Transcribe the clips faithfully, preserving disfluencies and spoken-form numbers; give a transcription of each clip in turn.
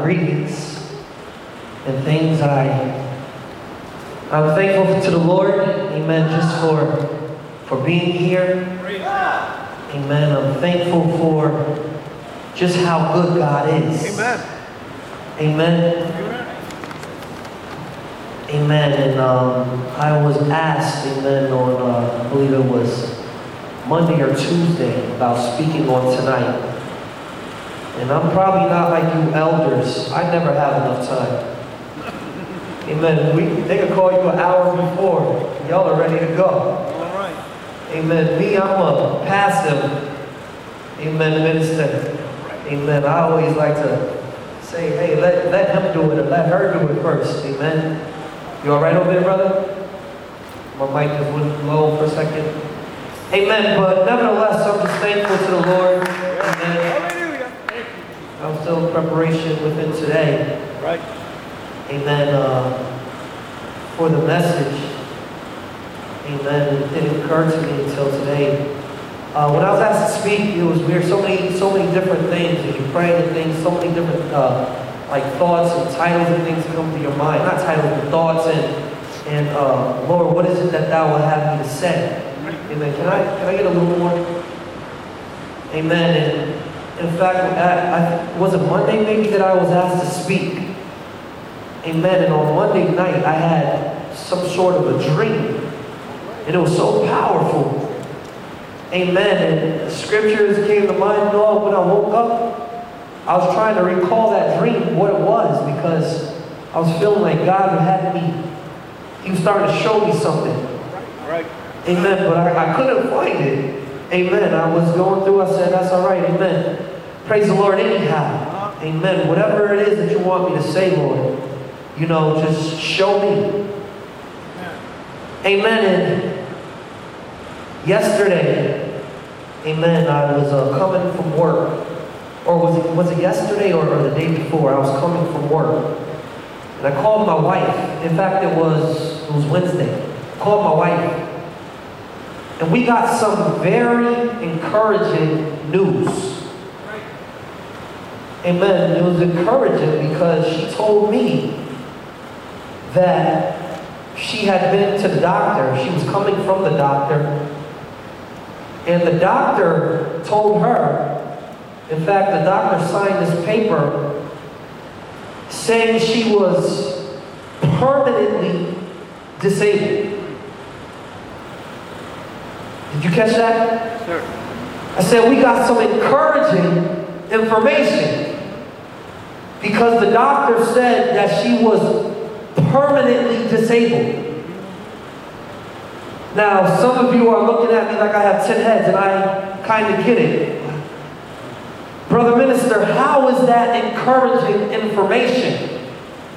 greetings and things. I, I'm thankful to the Lord, amen, just for, for being here. Amen. I'm thankful for just how good God is. Amen. Amen. Amen. And um, I was asked, amen, on, uh, I believe it was Monday or Tuesday, about speaking on tonight. And I'm probably not like you elders. I never have enough time. Amen. We, they could call you an hour before. Y'all are ready to go. All right. Amen. Me, I'm a passive, amen, minister. Amen. I always like to say, hey, let, let him do it or let her do it first. Amen. You all right over there, brother? My mic just went low for a second. Amen. But nevertheless, I'm just thankful to the Lord. Amen. Hallelujah. I'm still in preparation within today. Right. Amen. Uh, for the message. Amen. It didn't occur to me until today. Uh, when I was asked to speak, it was weird. So many, so many different things. As you pray and things, so many different uh, like thoughts and titles and things come to your mind. Not titles, but thoughts and and uh, Lord, what is it that Thou will have me to say? Amen. Can I can I get a little more? Amen. And in fact, I, I, was it Monday maybe that I was asked to speak? Amen. And on Monday night, I had some sort of a dream. And it was so powerful. Amen. And scriptures came to mind. No, when I woke up, I was trying to recall that dream, what it was, because I was feeling like God had me, He was starting to show me something. All right. Amen. But I, I couldn't find it. Amen. I was going through, I said, that's all right. Amen. Praise the Lord anyhow. Amen. Whatever it is that you want me to say, Lord, you know, just show me. Amen. And yesterday, amen, I was uh, coming from work. Or was it, was it yesterday or, or the day before? I was coming from work. And I called my wife. In fact, it was, it was Wednesday. I called my wife. And we got some very encouraging news. Amen. It was encouraging because she told me that she had been to the doctor. She was coming from the doctor. And the doctor told her, in fact, the doctor signed this paper saying she was permanently disabled. Did you catch that? Sure. I said, we got some encouraging information because the doctor said that she was permanently disabled. Now, some of you are looking at me like I have ten heads, and I kind of get it. Brother Minister, how is that encouraging information?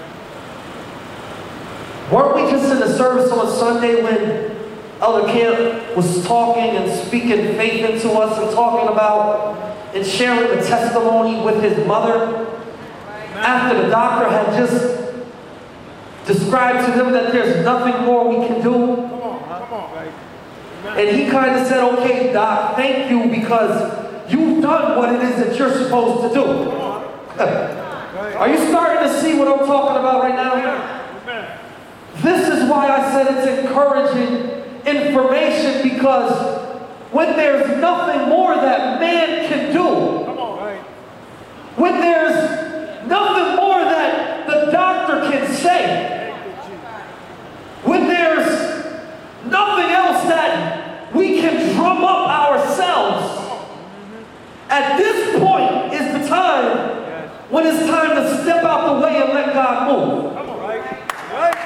Weren't we just in the service on Sunday when Elder Camp was talking and speaking faith into us and talking about and sharing the testimony with his mother after the doctor had just described to them that there's nothing more we can do? Come on, come on. Right. And he kind of said, okay, Doc, thank you because you've done what it is that you're supposed to do. Are you starting to see what I'm talking about right now? This is why I said it's encouraging information because when there's nothing more that man can do, when there's nothing more that the doctor can say, when there's nothing else that we can drum up ourselves, at this point is the time when it's time to step out the way and let God move. Come on, right? Right?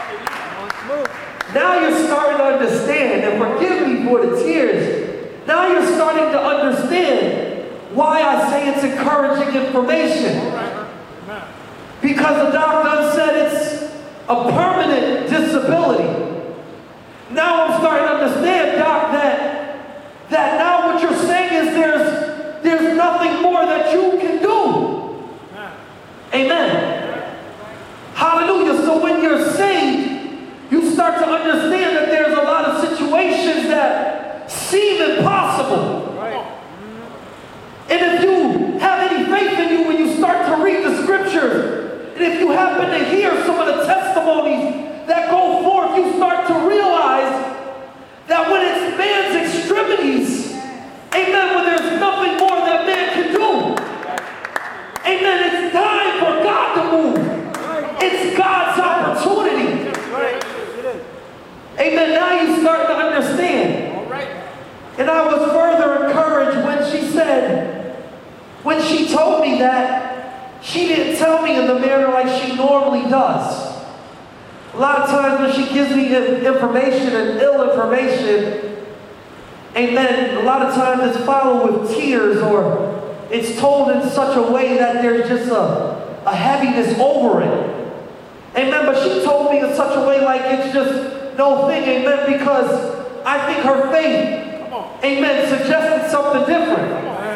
Now you're starting to understand, and forgive me for the tears. Now you're starting to understand why I say it's encouraging information. Because the doctor said it's a permanent disability. Now I'm starting to understand, Doc, that, that now what you're saying is there's, there's nothing more that you can do. Amen. Hallelujah. So when you're saved, you start to understand that there's a lot of situations that seem impossible. Right. And if you have any faith in you, when you start to read the scriptures, told me that she didn't tell me in the manner like she normally does. A lot of times when she gives me information and ill information, amen, a lot of times it's followed with tears, or it's told in such a way that there's just a, a heaviness over it. Amen, but she told me in such a way like it's just no thing, amen, because I think her faith, amen, suggested something different.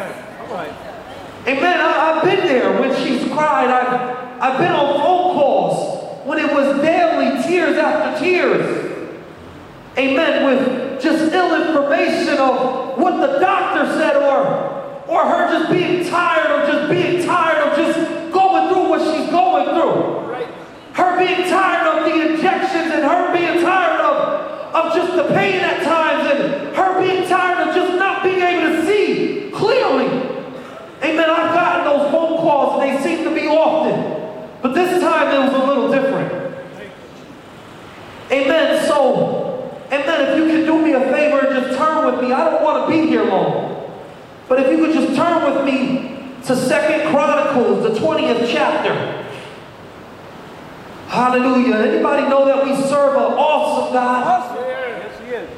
Amen, I, I've been there when she's cried. I've, I've been on phone calls when it was daily tears after tears. Amen, with just ill information of what the doctor said, or, or her just being tired, or just being tired of just going through what she's going through. Her being tired of the injections, and her being tired of, of just the pain at times, and her being tired of just not being able to see clearly. Amen, I've gotten those phone calls, and they seem to be often. But this time it was a little different. Amen, so, amen, if you can do me a favor and just turn with me. I don't want to be here long. But if you could just turn with me to Second Chronicles, the twentieth chapter. Hallelujah. Anybody know that we serve an awesome God? Awesome. Yes, he is.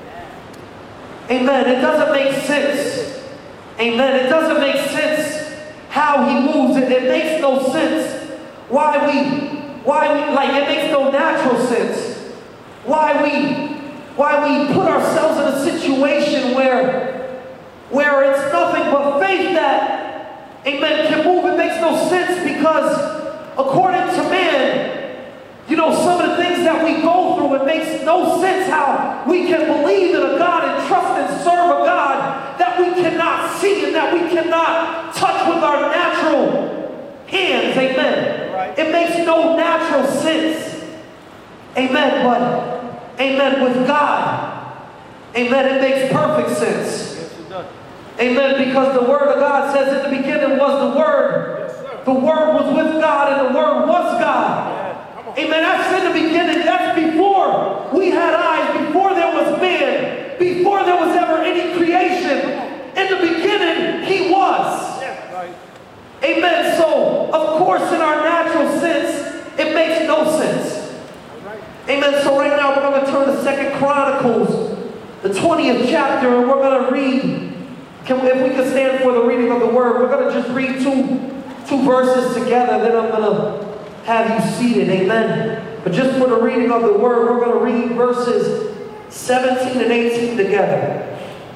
Amen. It doesn't make sense. Amen. It doesn't make sense how he moves. It, it makes no sense why we, why we, like, it makes no natural sense why we, why we put ourselves in a situation where, where it's nothing but faith that, amen, can move. It makes no sense because according to man, you know, some of the things that we go through, it makes no sense how we can believe in a God and trust and serve a God that we cannot see and that we cannot touch with our natural hands. Amen. Right. It makes no natural sense. Amen. But, amen, with God, amen, it makes perfect sense. Yes, it does. Amen. Because the Word of God says in the beginning was the Word. Yes, sir. The Word was with God and the Word was God. Amen. That's in the beginning. That's before we had eyes, before there was man, before there was ever any creation. In the beginning, he was. Yeah, right. Amen. So, of course, in our natural sense, it makes no sense. Right. Amen. So right now, we're going to turn to Second Chronicles, the twentieth chapter, and we're going to read. Can we, if we can stand for the reading of the Word, we're going to just read two, two verses together. Then I'm going to have you seated, amen. But just for the reading of the Word, we're going to read verses seventeen and eighteen together.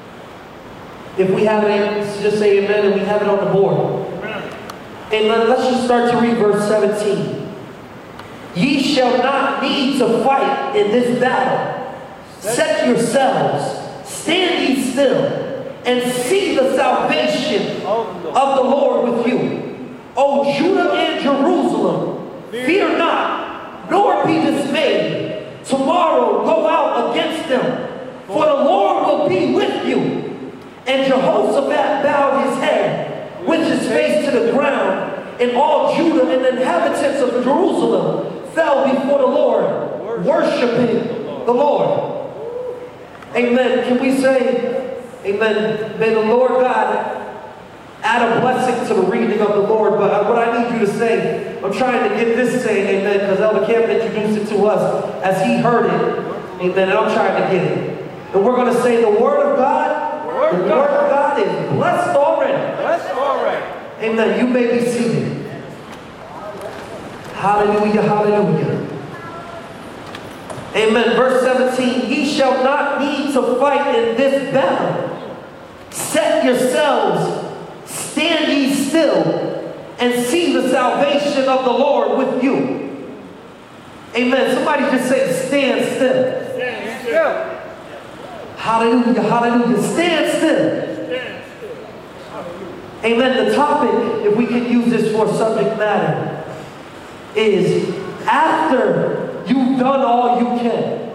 If we have it, just say amen, and we have it on the board. Amen. Let's just start to read verse seventeen. Ye shall not need to fight in this battle. Set yourselves, stand ye still, and see the salvation of the Lord with you. O Judah and Jerusalem, fear not, nor be dismayed. Tomorrow go out against them, for the Lord will be with you. And Jehoshaphat bowed his head with his face to the ground, and all Judah and the inhabitants of Jerusalem fell before the Lord, worshiping the Lord. Amen. Can we say, amen, may the Lord God add a blessing to the reading of the Lord. But what I need you to say, I'm trying to get this saying, amen, because Elder Camp introduced it to us as he heard it, amen, and I'm trying to get it. And we're going to say the Word of God, the Word, the Word of God is blessed already. Blessed already. Amen. You may be seated. Hallelujah, hallelujah. Amen. Verse seventeen, ye shall not need to fight in this battle. Set yourselves, stand ye still, and see the salvation of the Lord with you. Amen. Somebody just say, stand still. Stand still. Hallelujah, hallelujah. Stand still. Stand still. Amen. The topic, if we can use this for subject matter, is after you've done all you can.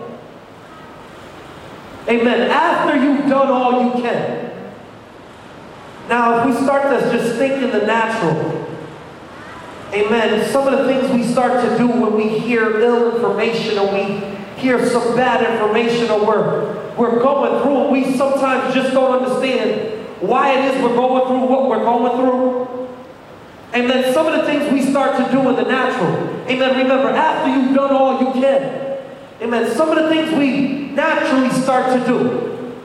Amen. After you've done all you can. Now, if we start to just think in the natural, amen, some of the things we start to do when we hear ill information or we hear some bad information or we're, we're going through it, we sometimes just don't understand why it is we're going through what we're going through. Amen. Some of the things we start to do in the natural. Amen. Remember, after you've done all you can. Amen. Some of the things we naturally start to do.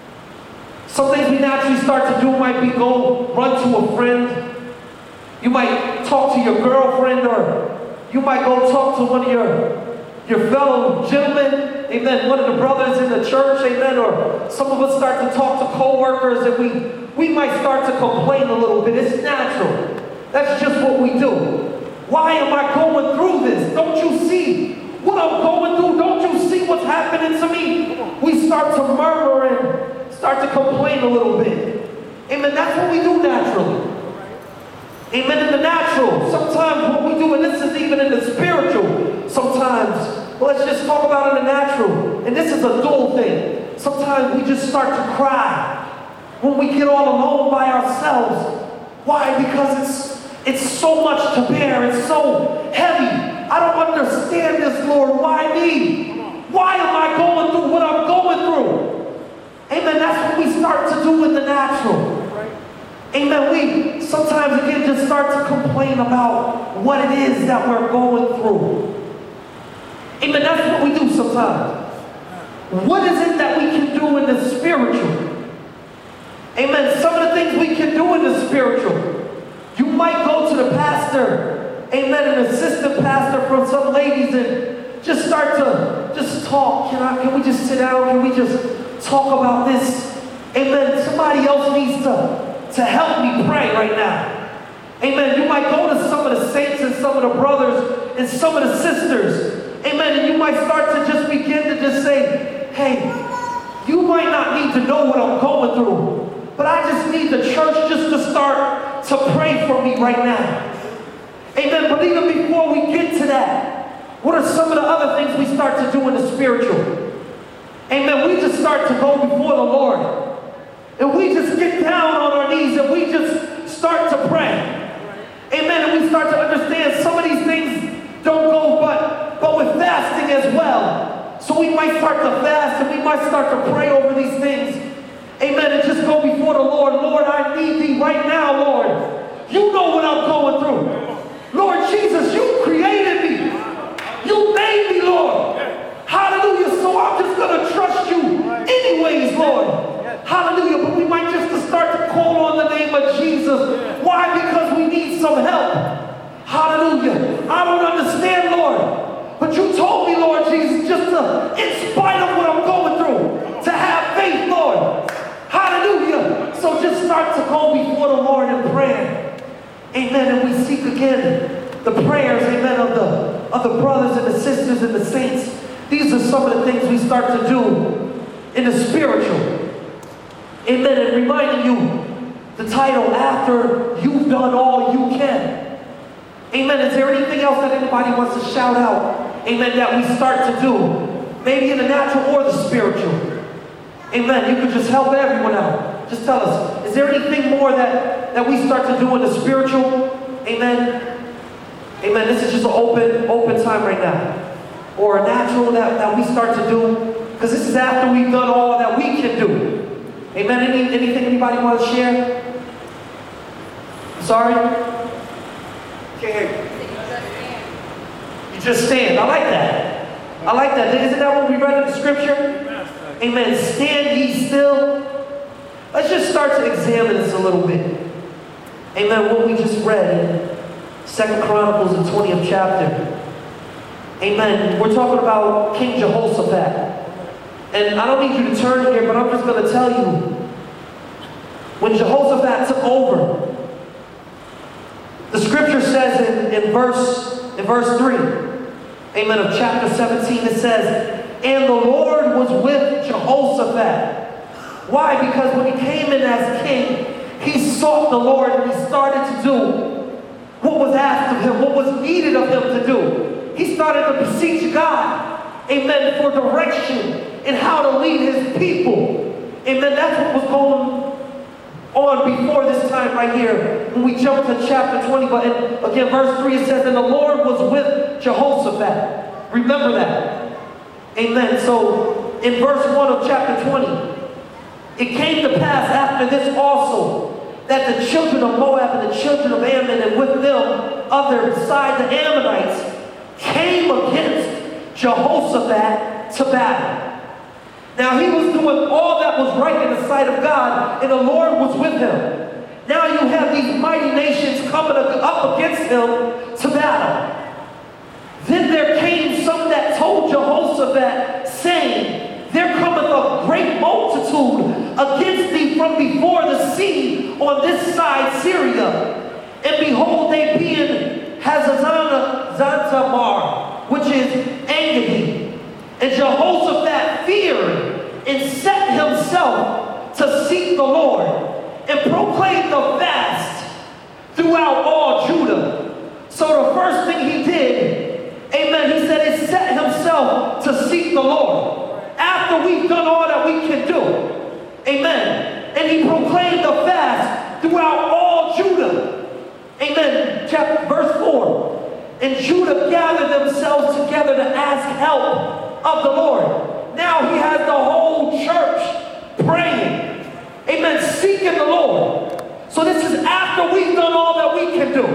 Some things we naturally start to do might be go run to a friend. You might talk to your girlfriend, or you might go talk to one of your, your fellow gentlemen. Amen. One of the brothers in the church. Amen. Or some of us start to talk to co-workers, and we, we might start to complain a little bit. It's natural. That's just what we do. Why am I going through this? Don't you see what I'm going through? Don't you see what's happening to me? We start to murmur and start to complain a little bit. Amen. That's what we do naturally. Amen. In the natural. Sometimes what we do, and this is even in the spiritual, sometimes, well, let's just talk about in the natural. And this is a dual thing. Sometimes we just start to cry when we get all alone by ourselves. Why? Because it's it's so much to bear. It's so heavy. I don't understand this, Lord. Why me? Why am I going through what I'm going through? Amen. That's what we start to do in the natural. Amen. We sometimes again just start to complain about what it is that we're going through. Amen. That's what we do sometimes. What is it that we can do in the spiritual? Amen. Some of the things we can do in the spiritual. You might go to the pastor, amen, an assistant pastor from some ladies, and just start to just talk. Can I? Can we just sit down? Can we just talk about this? Amen. Somebody else needs to, to help me pray right now. Amen. You might go to some of the saints and some of the brothers and some of the sisters. Amen. And you might start to just begin to just say, hey, you might not need to know what I'm going through, but I just need the church just to start to pray for me right now. Amen. But even before we get to that, what are some of the other things we start to do in the spiritual? Amen. We just start to go before the Lord. And we just get down on our knees and we just start to pray. Amen. And we start to understand some of these things don't go but, but with fasting as well. So we might start to fast and we might start to pray over these things. Amen. And just go before the Lord. Lord, I need thee right now, Lord. You know what I'm going through. Lord Jesus, you created me. You made me, Lord. Hallelujah. So I'm just going to trust you anyways, Lord. Hallelujah. But we might just start to call on the name of Jesus. Why? Because we need some help. Hallelujah. I don't understand, Lord. But you told me, Lord Jesus, just to, in spite of what I'm going through, to have faith, Lord. Hallelujah. So just start to go before the Lord in prayer. Amen. And we seek again the prayers, amen, of the, of the brothers and the sisters and the saints. These are some of the things we start to do in the spiritual. Amen. And reminding you the title, After You've Done All You Can. Amen. Is there anything else that anybody wants to shout out? Amen. That we start to do. Maybe in the natural or the spiritual. Amen. You could just help everyone out. Just tell us, is there anything more that, that we start to do in the spiritual? Amen. Amen. This is just an open, open time right now. Or a natural that, that we start to do. Because this is after we've done all that we can do. Amen. Any, anything anybody want to share? Sorry? Can't hear you. You just stand. I like that. I like that. Isn't that what we read in the scripture? Amen. Stand ye still. Let's just start to examine this a little bit. Amen. What we just read in Second Chronicles, the twentieth chapter. Amen. We're talking about King Jehoshaphat. And I don't need you to turn here, but I'm just going to tell you. When Jehoshaphat took over, the scripture says in, in verse in verse three, amen, of chapter seventeen, it says, and the Lord was with Jehoshaphat. Why? Because when he came in as king, he sought the Lord and he started to do what was asked of him, what was needed of him to do. He started to beseech God, amen, for direction in how to lead his people. Amen. That's what was going on before this time right here when we jump to chapter twenty. But in, again, verse three, it says, and the Lord was with Jehoshaphat. Remember that. Amen. So in verse one of chapter twenty, it came to pass after this also that the children of Moab and the children of Ammon, and with them of their side the Ammonites, came against Jehoshaphat to battle. Now he was doing all that was right in the sight of God, and the Lord was with him. Now you have these mighty nations coming up against him to battle. Then there came some that told Jehoshaphat, saying, there cometh a great multitude against thee from before the sea on this side Syria. And behold, they be in Hazazana Zantamar, which is Engedi. And Jehoshaphat feared and set himself to seek the Lord and proclaimed the fast throughout all Judah. So the first thing he did, amen, he said he set himself to seek the Lord. After we've done all that we can do, amen, and he proclaimed the fast throughout all Judah, amen. Chapter, verse four, and Judah gathered themselves together to ask help of the Lord. Now he has the whole church praying, amen, seeking the Lord. So this is after we've done all that we can do,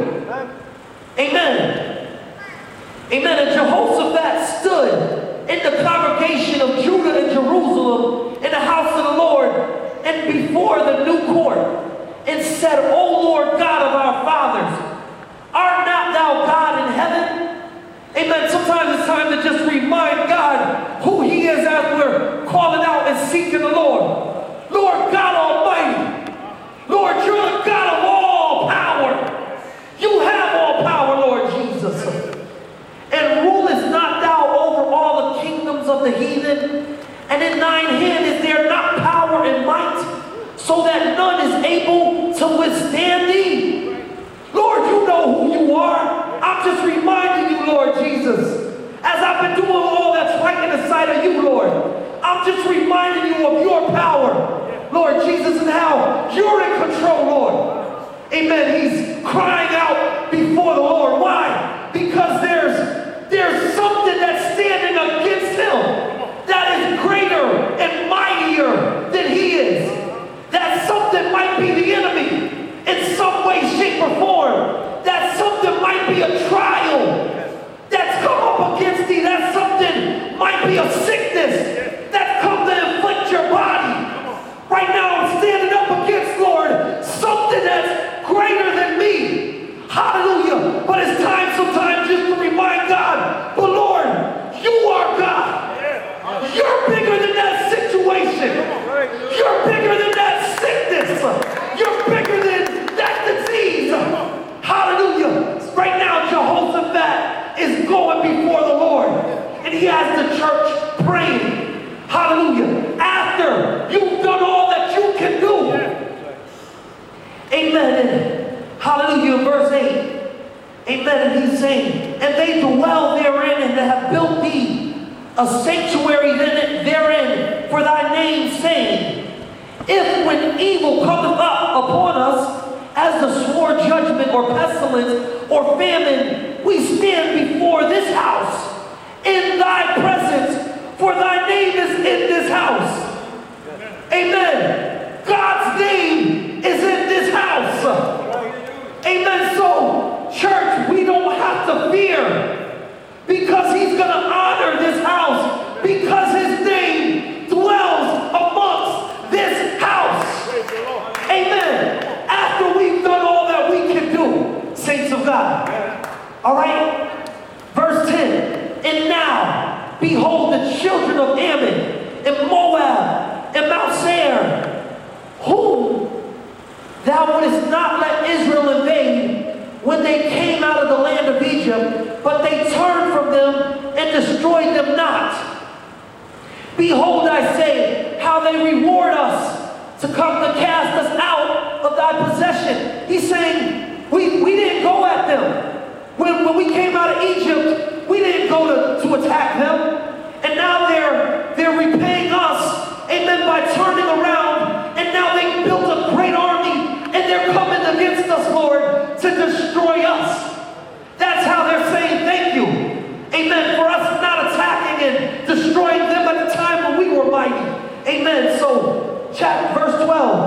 amen, amen. And Jehoshaphat stood in the congregation of Judah and Jerusalem in the house of the Lord and before the new court, and said, O Lord God of our fathers, art not thou God in heaven? Amen. Sometimes it's time to just remind God who he is as we're calling out and seeking the Lord. Lord God Almighty, Lord, you're the God of all power. You have all power, Lord Jesus. And rulest not thou over all the kingdoms of the heathen? And in thine hand is there not power and might, so that none is able to withstand thee? Lord, you know who you are. I'm just reminding you, Lord Jesus, as I've been doing all that's right in the sight of you, Lord, I'm just reminding you of your power, Lord Jesus, and how you're in control, Lord. Amen. He's crying out before the Lord. Why? Because there's There's something that's standing against him that is greater and mightier than he is. That something might be the enemy in some way, shape, or form. That something might be a trial that's come up against thee. That something might be a sickness that's come to inflict your body. Right now I'm standing up against, Lord, something that's greater than me. Hallelujah. But it's time sometimes just to remind God, but Lord, you are God. You're bigger than that situation. You're bigger than that sickness. You're bigger than that disease. Hallelujah. Right now, Jehoshaphat is going before the Lord, and he has the church praying. Hallelujah. After you've done all that you can do. Amen. And hallelujah. Verse eight. Amen. And he's saying, and they dwell therein and have built thee a sanctuary therein for thy name's sake. If when evil cometh up upon us, as the sword judgment or pestilence or famine, we stand before this house in thy presence, for thy name is in this house. Amen. God's name is in this house. Amen. So, church, we don't have to fear, because he's going to honor this house, because his name dwells amongst this house. Amen. After we've done all that we can do, saints of God. All right? Verse ten. And now, behold, the children of Ammon and Moab and Mount Seir, whom thou wouldest not let Israel invade when they came out of the land of Egypt, but they turned from them and destroyed them not. Behold, I say, how they reward us to come to cast us out of thy possession. He's saying, we, we didn't go at them. When, when we came out of Egypt, we didn't go to, to attack them. And now they're, they're repaying us, amen, by turning around. And now they built a great army, and they're coming against us, Lord, to destroy us. That's how they're saying thank you. Amen. For us not attacking and destroying them at the time when we were mighty. Amen. So, chapter verse twelve.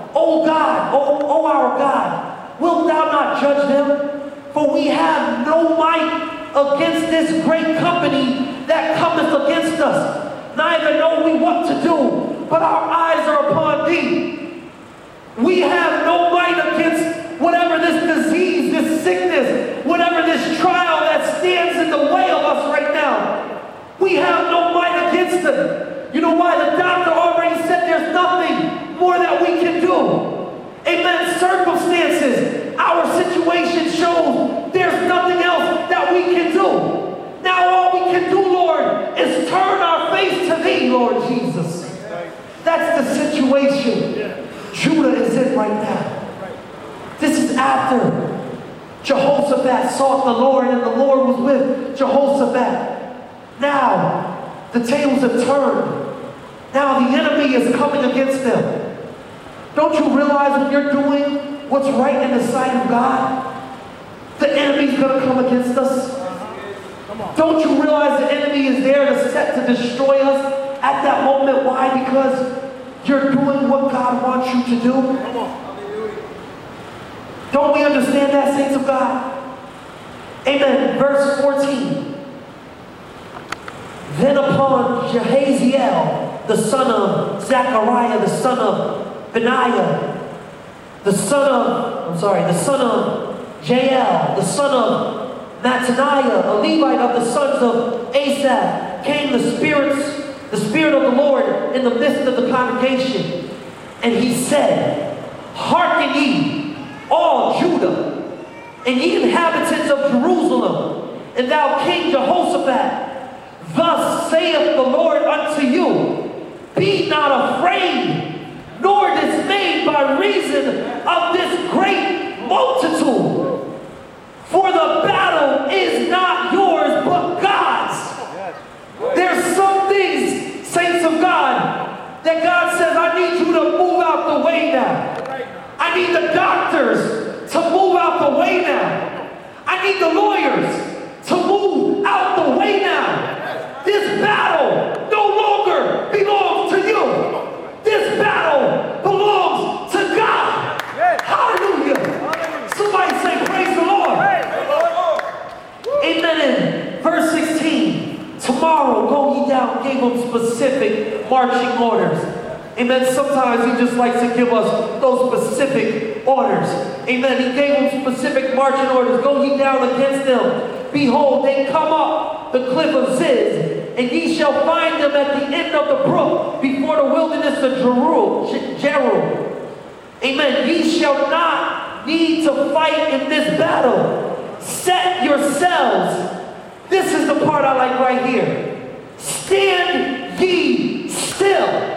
O God, O, o our God, wilt thou not judge them? For we have no might against this great company that cometh against us. Neither know we what to do, but our eyes are upon thee. We have no might against whatever this disease, this sickness, whatever this trial that stands in the way of us right now. We have no might against it. You know why? The doctor already said there's nothing more that we can do. Amen. Circumstances, our situation shows there's nothing else that we can do. Now all we can do, Lord, is turn our face to thee, Lord Jesus. That's the situation Judah is in right now. This is after Jehoshaphat sought the Lord and the Lord was with Jehoshaphat. Now, the tables have turned. Now the enemy is coming against them. Don't you realize when you're doing what's right in the sight of God, the enemy's going to come against us? Don't you realize the enemy is there to set to destroy us at that moment? Why? Because you're doing what God wants you to do. Don't we understand that, saints of God? Amen. Verse fourteen. Then upon Jehaziel, the son of Zechariah, the son of Benaiah, the son of, I'm sorry, the son of Jael, the son of Mattaniah, a Levite of the sons of Asaph, came the spirits, the Spirit of the Lord in the midst of the congregation. And he said, Hearken ye, all Judah, and ye inhabitants of Jerusalem, and thou King Jehoshaphat, thus saith the Lord unto you, Be not afraid, nor dismayed by reason of this great multitude. For the battle is not yours, but God's. There's some things, saints of God, that God says, I need you to move out the way now. I need the doctors to move out the way now. I need the lawyers to move out the way now. This battle no longer belongs to you. This battle belongs to God. Hallelujah. Somebody say, praise the Lord. Amen. In verse sixteen, tomorrow go ye down, gave them specific marching orders. Amen. Sometimes he just likes to give us those specific orders. Amen. He gave them specific marching orders. Go ye down against them. Behold, they come up the cliff of Ziz, and ye shall find them at the end of the brook, before the wilderness of Jeru. Amen. Ye shall not need to fight in this battle. Set yourselves. This is the part I like right here. Stand ye still.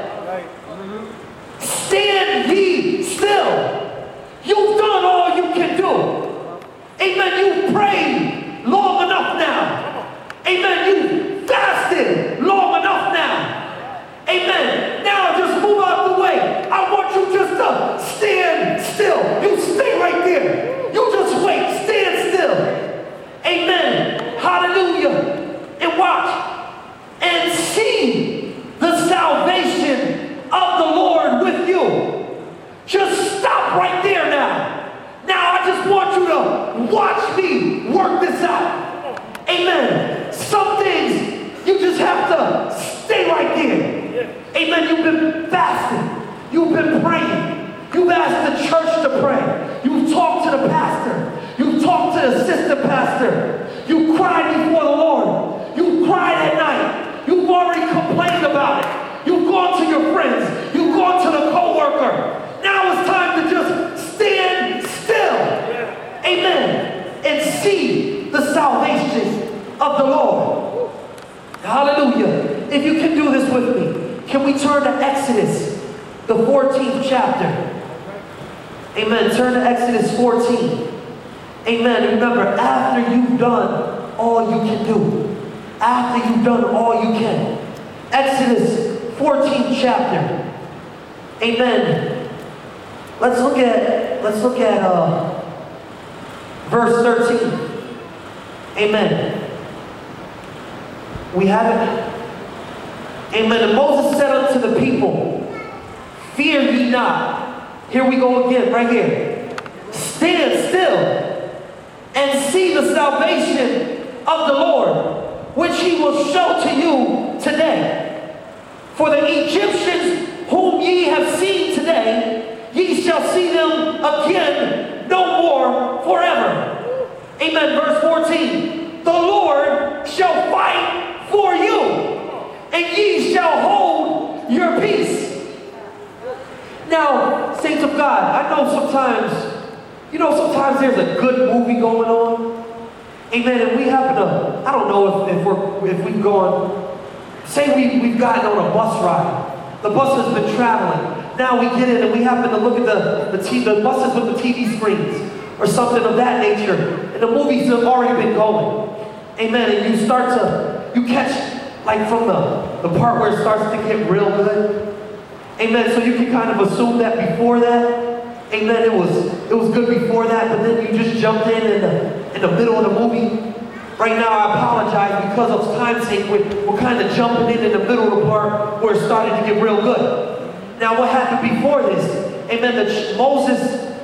Stand ye still. You've done all you can do. Amen. You prayed long enough now. Amen. You fasted long enough now. Amen. Now just move out the way. I want you just to stand still. You stay right there. You just wait. Stand still. Amen. Hallelujah. And watch. And see the salvation of the Lord with you. Just stop right there now. Now I just want you to watch me work this out. Amen. Some things you just have to stay right there. Amen. You've been fasting. You've been praying. You've asked the church to pray. You've talked to the pastor. You've talked to the assistant pastor. You cried before the Lord. You cried at night. You've already complained about it. You've gone to your friends. You've gone to the co-worker. Now it's time to just stand still. Amen. And see the salvation of the Lord. Hallelujah. If you can do this with me, can we turn to Exodus, the fourteenth chapter? Amen. Turn to Exodus fourteen. Amen. Remember, after you've done all you can do, after you've done all you can. Exodus fourteenth chapter. Amen. Let's look at, let's look at uh, verse thirteen. Amen. We have it. Amen. And Moses said unto the people, Fear ye not, Here we go again, right here. Stand still and see the salvation of the Lord, which he will show to you today. For the Egyptians whom ye have seen today, ye shall see them again no more forever. Amen. Verse fourteen. The Lord shall fight for you, and ye shall hold your peace. Now, saints of God, I know sometimes, you know, sometimes there's a good movie going on. Amen. And we happen to, I don't know if, if we're if we've gone, say we, we've gotten on a bus ride. The bus has been traveling. Now we get in and we happen to look at the, the, t- the buses with the T V screens or something of that nature. And the movies have already been going. Amen. And you start to, you catch like from the, the part where it starts to get real good. Amen. So you can kind of assume that before that, amen, it was it was good before that, but then you just jumped in in the, in the middle of the movie. Right now, I apologize because of time's sake, we're, we're kind of jumping in in the middle of the part where it's starting to get real good. Now, what happened before this? Amen. The, Moses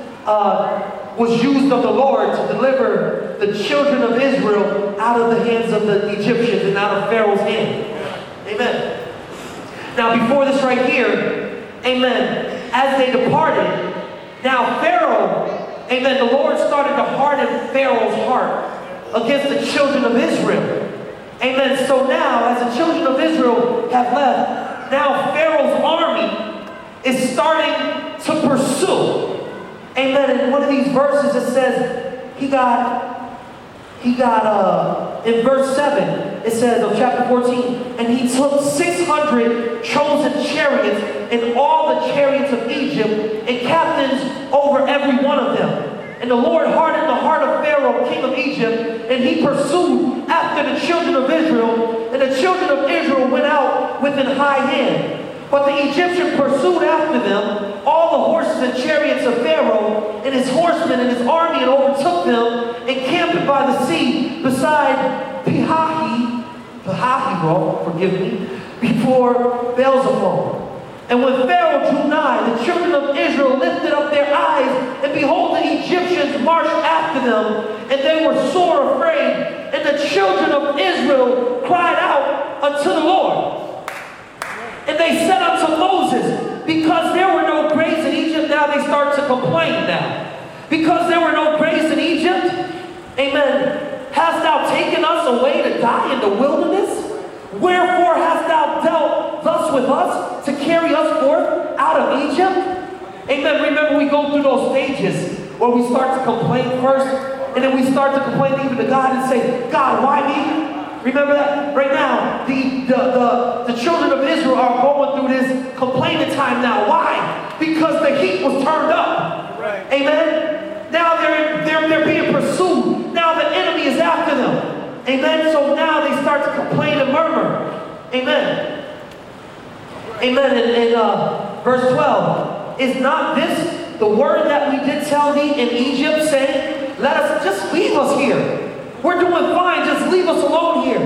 uh, was used of the Lord to deliver the children of Israel out of the hands of the Egyptians and out of Pharaoh's hand. Amen. Now, before this right here, amen, as they departed, now Pharaoh, amen, the Lord started to harden Pharaoh's heart against the children of Israel. Amen. So now, as the children of Israel have left, now Pharaoh's army is starting to pursue. Amen. In one of these verses it says, he got, he got, uh, in verse seven, it says of chapter fourteen, and he took six hundred chosen chariots and all the chariots of Egypt and captains over every one of them. And the Lord hardened the heart of Pharaoh, king of Egypt, and he pursued after the children of Israel. And the children of Israel went out with an high hand. But the Egyptians pursued after them all the horses and chariots of Pharaoh and his horsemen and his army, and overtook them, encamped by the sea beside Pihahi, Pihahiroth, forgive me, before Baal-zephon. And when Pharaoh drew nigh, the children of Israel lifted up their eyes, and behold, the Egyptians marched after them, and they were sore afraid. And the children of Israel cried out unto the Lord. And they said unto Moses, because there were no graves in Egypt, now they start to complain now. Because there were no graves in Egypt, amen, hast thou taken us away to die in the wilderness? Wherefore hast thou dealt thus with us to carry us forth out of Egypt? Amen. Remember, we go through those stages where we start to complain first, and then we start to complain even to God and say, God, why me? Remember that? Right now, the, the, the, the children of Israel are going through this complaining time now. Why? Because the heat was turned up. Right. Amen. Now they're, they're, they're being pursued. Now the enemy is after them. Amen. So now they start to complain and murmur. Amen. Amen. And, and uh, verse twelve. Is not this the word that we did tell thee in Egypt, saying, let us just leave us here. We're doing fine. Just leave us alone here.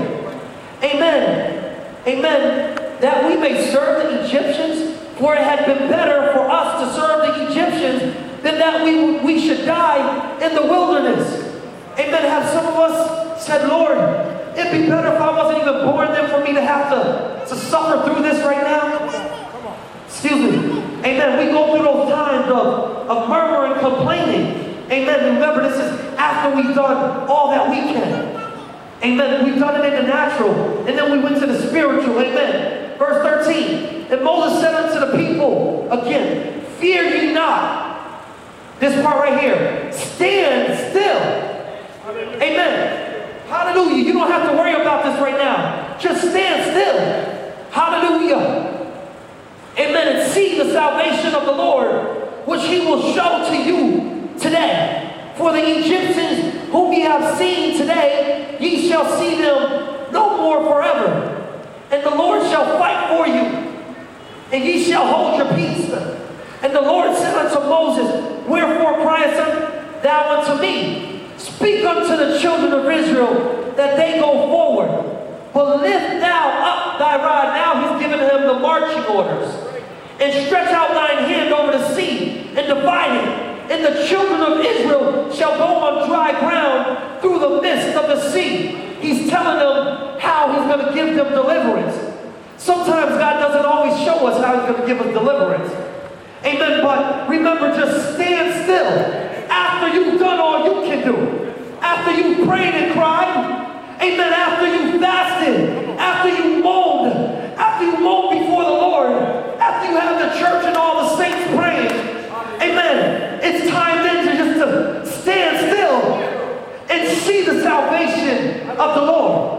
Amen. Amen. That we may serve the Egyptians, for it had been better for us to serve the Egyptians than that we, we should die in the wilderness. Amen. Have some of us said, Lord, it'd be better if I wasn't even born than for me to have to, to suffer through this right now. Excuse me. Amen. We go through those times of, of murmuring, complaining. Amen. Remember, this is after we've done all that we can. Amen. We've done it in the natural, and then we went to the spiritual. Amen. Verse thirteen. And Moses said unto the people, again, fear ye not. This part right here. Stand still. Amen. Hallelujah. You don't have to worry about this right now. Just stand still. Hallelujah. Amen. And see the salvation of the Lord, which he will show to you today. For the Egyptians whom ye have seen today, ye shall see them no more forever. And the Lord shall fight for you, and ye shall hold your peace. And the Lord said unto Moses, wherefore criest thou unto me? Speak unto the children of Israel that they go forward. But lift thou up thy rod. Now he's giving him the marching orders. and stretch out thine hand over the sea, and divide it. And the children of Israel shall go on dry ground through the midst of the sea. He's telling them how he's going to give them deliverance. Sometimes God doesn't always show us how he's going to give us deliverance. Amen. But remember, just stand still after you've done all you can do. After you've prayed and cried. Amen. After you fasted. After you moaned. After you moaned before the Lord. After you have the church and all the saints praying. Amen. It's time then to just to stand still and see the salvation of the Lord.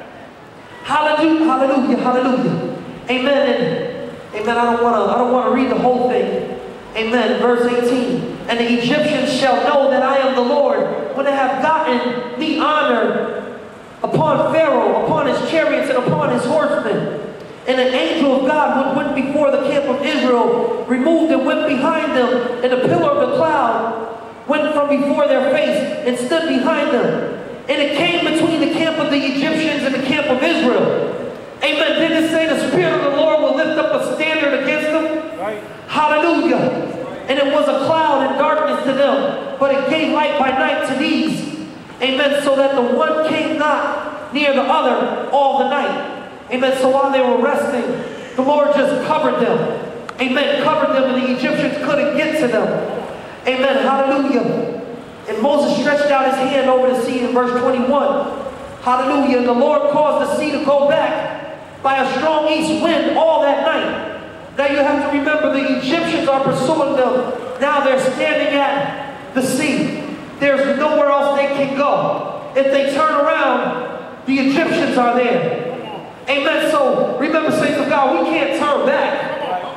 Hallelujah, hallelujah, hallelujah. Amen. And, amen. I don't want to I don't want to read the whole thing. Amen. Verse eighteen. And the Egyptians shall know that I am the Lord when they have gotten me honor upon Pharaoh, upon his chariots, and upon his horsemen. And an angel of God went before the camp of Israel, removed and went behind them, and a pillar of the cloud went from before their face and stood behind them. And it came between the camp of the Egyptians and the camp of Israel. Amen. Didn't it say the Spirit of the Lord will lift up a standard against them? Right. Hallelujah. And it was a cloud and darkness to them, but it gave light by night to these. Amen. So that the one came not near the other all the night. Amen. So while they were resting, the Lord just covered them. Amen. Covered them, and the Egyptians couldn't get to them. Amen. Hallelujah. And Moses stretched out his hand over the sea in verse twenty-one. Hallelujah. And the Lord caused the sea to go back by a strong east wind all that night. Now you have to remember the Egyptians are pursuing them. Now they're standing at the sea. There's nowhere else they can go. If they turn around, the Egyptians are there. Amen. So remember, saints of God, we can't turn back.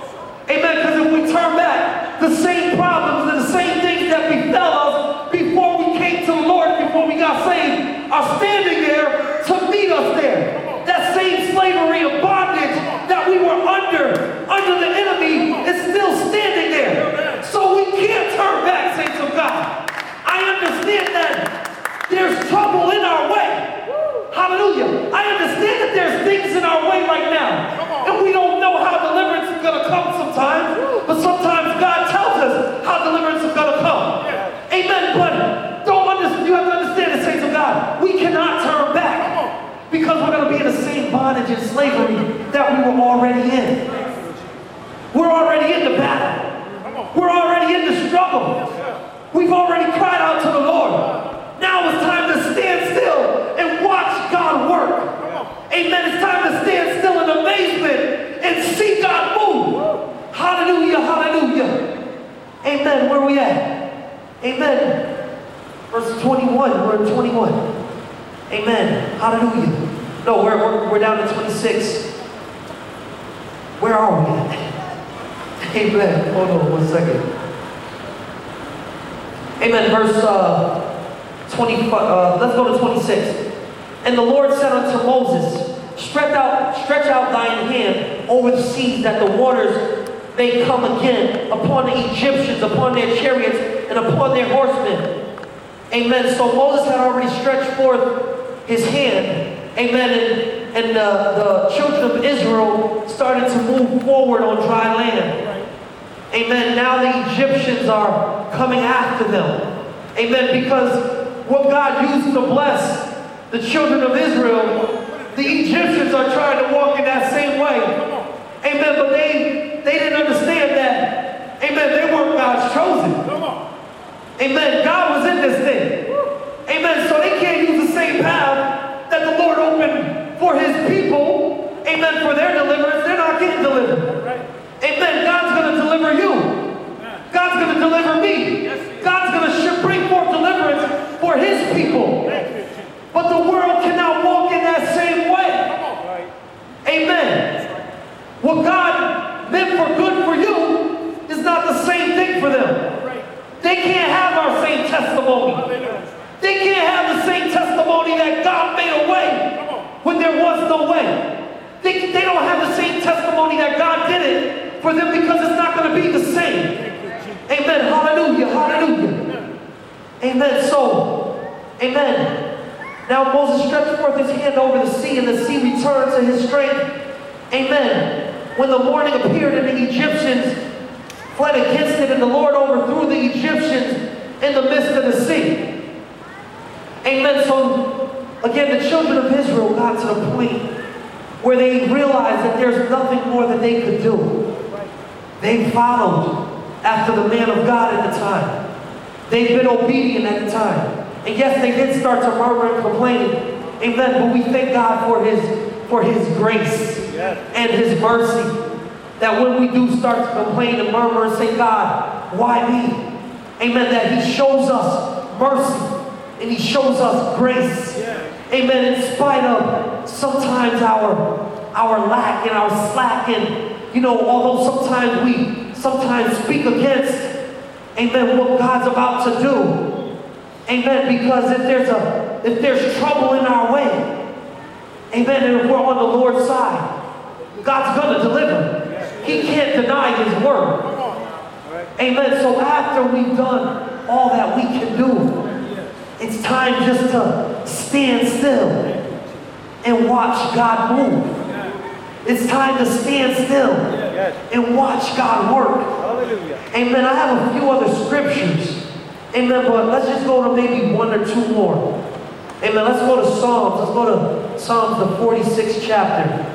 Amen. Because if we turn back, the same problems and the same things that befell us before we came to the Lord, before we got saved, are standing there to meet us there. That same slavery and bondage that we were under, under the enemy, is still standing there. So we can't turn back, saints of God. I understand that there's trouble in our way. Hallelujah. I understand that there's things in our way right now. And we don't know how deliverance is going to come sometimes. But sometimes God tells us how deliverance is going to come. Amen. But don't understand, you have to understand the saints of God. We cannot turn back. Because we're going to be in the same bondage and slavery that we were already in. We're already in the battle. We're already in the struggle. We've already cried out to the Lord. Now it's time to stand still and watch God work. Amen. It's time to stand still in amazement and see God move. Hallelujah, hallelujah. Amen. Where are we at? Amen. Verse twenty-one. We're at twenty-one. Amen. Hallelujah. No, we're, we're, we're down to twenty-six. Where are we at? Amen. Hold on one second. Amen. Verse uh, twenty-five. Uh, let's go to twenty-six. And the Lord said unto Moses, Stretch out, stretch out thine hand over the seas, that the waters may come again upon the Egyptians, upon their chariots, and upon their horsemen. Amen. So Moses had already stretched forth his hand. Amen. And, and uh, the children of Israel started to move forward on dry land. Amen. Now the Egyptians are coming after them. Amen. Because what God used to bless the children of Israel, the Egyptians are trying to walk in that same way. Amen. But they, they didn't understand that, amen, they weren't God's chosen. Amen. God was in this thing. Amen. So they can't use the same path that the Lord opened for his people. Amen. For their deliverance. They're not getting delivered. Amen. God's going to deliver you. God's going to deliver me. God's going to bring forth deliverance for his people. But the world cannot walk in that same way. Amen. What God meant for good for you is not the same thing for them. They can't have our same testimony. They can't have the same testimony that God made a way when there was no way. They, they don't have the same testimony that God did it for them, because it's not going to be the same. Amen. Hallelujah. Hallelujah. Amen. So, amen. Now Moses stretched forth his hand over the sea, and the sea returned to his strength. Amen. when the morning appeared and the Egyptians fled against it, and the Lord overthrew the Egyptians in the midst of the sea. Amen. So, again, the children of Israel got to the point where they realized that there's nothing more that they could do. They followed after the man of God at the time. They've been obedient at the time. And yes, they did start to murmur and complain. Amen. But we thank God for his, for his grace and his mercy. That when we do start to complain and murmur and say, God, why me? Amen. That he shows us mercy and he shows us grace. Amen. In spite of sometimes our, our lack and our slack, and, you know, although sometimes we sometimes speak against, amen, what God's about to do. Amen. Because if there's a if there's trouble in our way, amen, and if we're on the Lord's side, God's gonna deliver. He can't deny his word. Amen. So after we've done all that we can do, it's time just to stand still and watch God move. It's time to stand still and watch God work. Amen. I have a few other scriptures. Amen. But let's just go to maybe one or two more. Amen. Let's go to Psalms. Let's go to Psalms, the forty-sixth chapter.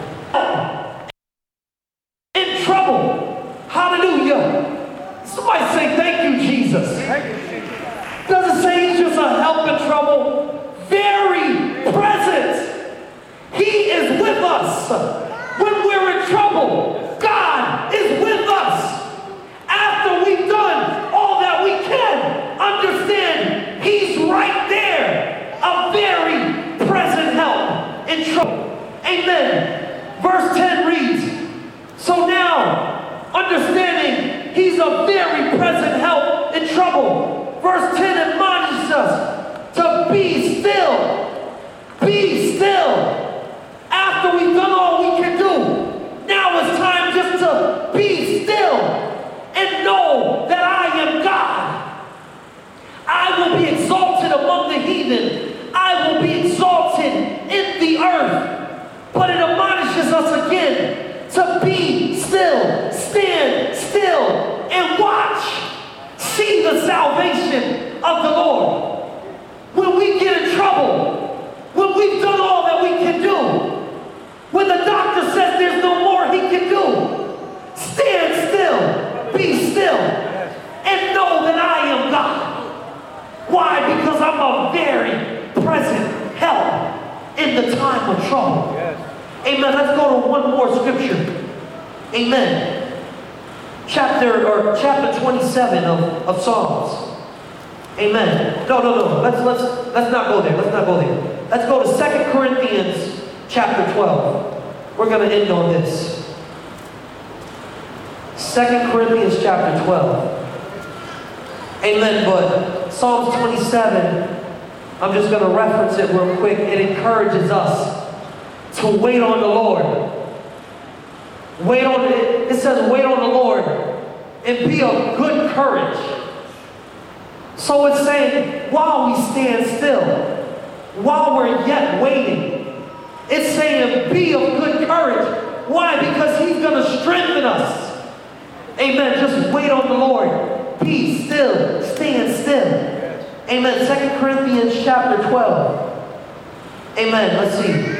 In trouble. Hallelujah. Somebody say, thank you, Jesus. Doesn't say he's just a help in trouble. Very present. He is with us. When we're in trouble, God is with us. After we've done all that we can, understand he's right there. A very present help in trouble. Amen. Verse ten reads, so now, understanding he's a very present help in trouble. Verse ten admonishes us to be still. Be still. After we've done all we can do, now it's time just to be still and know that I am God. I will be exalted among the heathen. I will be exalted in the earth. But it admonishes us again to be still, stand still, and watch. See the salvation of the Lord. When we get in trouble, when we've done all that we can do, when the doctor says there's no more he can do, stand still, be still, and know that I am God. Why? Because I'm a very present help in the time of trouble. Amen. Let's go to one more scripture. Amen. Chapter or chapter twenty-seven of, of Psalms. Amen. No, no, no. Let's let's let's not go there. Let's not go there. Let's go to Second Corinthians chapter twelve. We're going to end on this. Second Corinthians chapter twelve. Amen. But Psalms twenty-seven, I'm just going to reference it real quick. It encourages us to wait on the Lord. Wait on it. It says wait on the Lord and be of good courage. So it's saying while we stand still, while we're yet waiting, it's saying be of good courage. Why? Because he's going to strengthen us. Amen. Just wait on the Lord. Be still. Stand still. Amen. Second Corinthians chapter twelve. Amen. Let's see.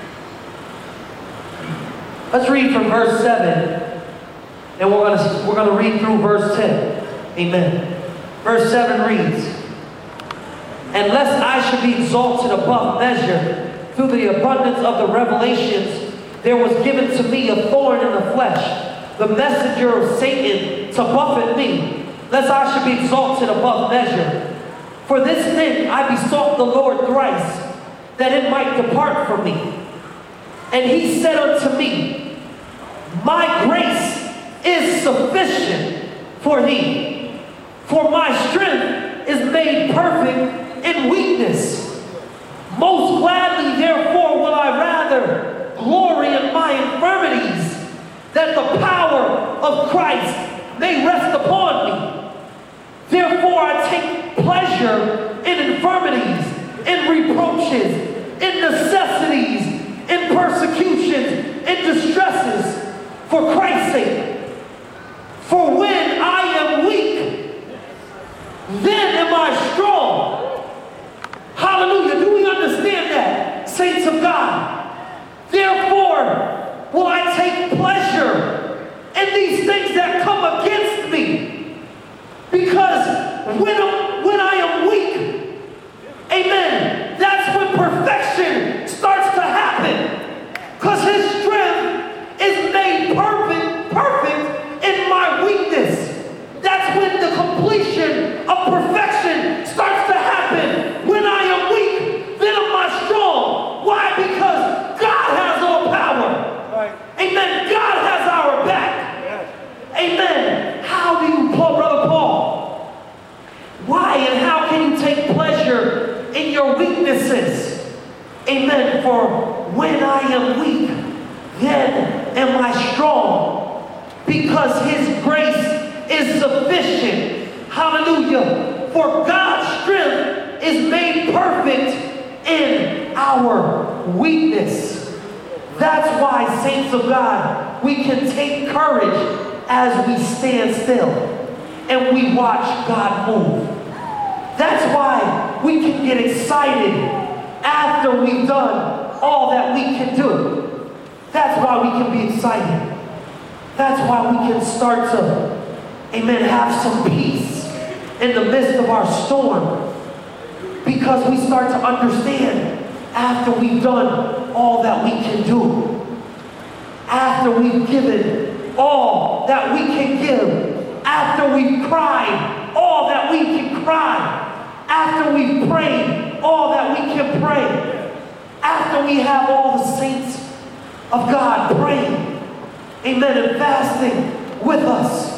Let's read from verse seven. And we're going to we're going to read through verse ten. Amen. Verse seven reads, and lest I should be exalted above measure through the abundance of the revelations, there was given to me a thorn in the flesh, the messenger of Satan, to buffet me, lest I should be exalted above measure. For this thing I besought the Lord thrice, that it might depart from me. And he said unto me, my grace is sufficient for thee, for my strength is made perfect in weakness. Most gladly, therefore, will I rather glory in my infirmities, that the power of Christ may rest upon me. Therefore, I take pleasure in infirmities, in reproaches, in necessities, in persecutions, in distresses, For Christ's sake. For when I am weak, then am I strong. Hallelujah. Do we understand that, saints of God? Therefore, will I take pleasure in these things that come against me. Because when, when I am weak, amen, that's when perfection starts to happen. Because his strength is made perfect, perfect in my weakness. That's when the completion of perfection starts to happen. When I am weak, then am I strong. Why? Because God has all power. Right. Amen. God has our back. Yes. Amen. How do you, Paul, Brother Paul? Why and how can you take pleasure in your weaknesses? Amen. For when I am weak, then am I strong. Because his grace is sufficient. Hallelujah. For God's strength is made perfect in our weakness. That's why, saints of God, we can take courage as we stand still and we watch God move. That's why we can get excited after we've done all that we can do. That's why we can be excited. That's why we can start to, amen, have some peace in the midst of our storm. Because we start to understand after we've done all that we can do. After we've given all that we can give. After we've cried all that we can cry. After we've prayed all that we can pray. After we have all the saints of God praying. Amen. And fasting with us.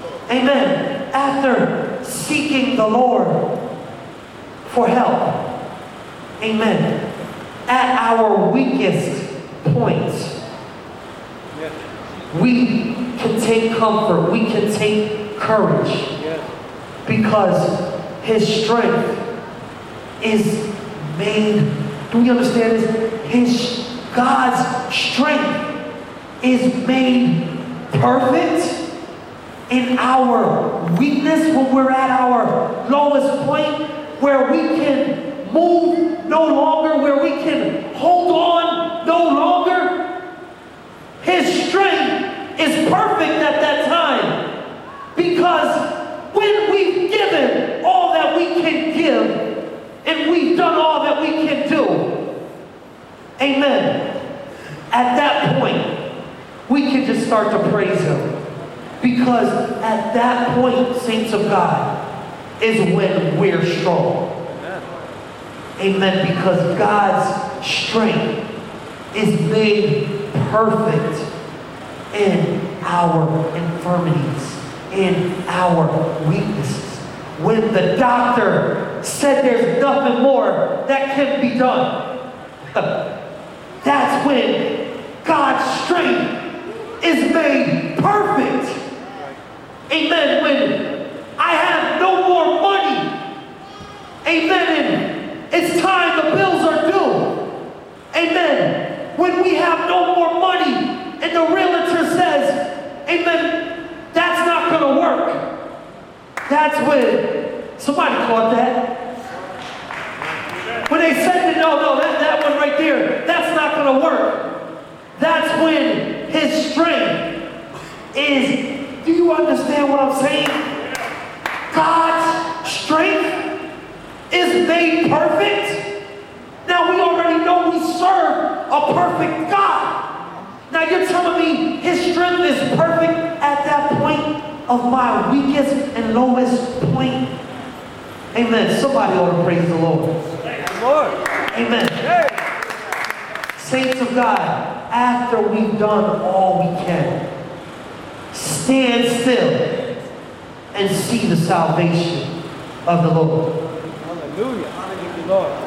Amen. After seeking the Lord for help. Amen. At our weakest points, Yes. we can take comfort. We can take courage. Yes. Because his strength is made. Do we understand this? His God's strength is made perfect in our weakness, when we're at our lowest point, where we can move no longer, where we can hold on no longer. His strength is perfect at that time, because when we've given all that we can give and we've done all that we can do, amen, at that point we can just start to praise him. Because at that point, saints of God, is when we're strong. Amen. Amen. Because God's strength is made perfect in our infirmities, in our weaknesses. When the doctor said there's nothing more that can be done, that's when God's strength is made perfect. Amen. When I have no more money, amen, and it's time, the bills are due, amen. When we have no more money and the realtor says, amen, that's not going to work. That's when, somebody caught that. When they said that, no, no, that, that one right there, that's not going to work. That's when his strength is. Do you understand what I'm saying? God's strength is made perfect. Now we already know we serve a perfect God. Now you're telling me his strength is perfect at that point of my weakest and lowest point? Amen. Somebody ought to praise the Lord. Thank the Lord. Amen. Hey. Saints of God, after we've done all we can, stand still and see the salvation of the Lord. Hallelujah. Thank you, Lord.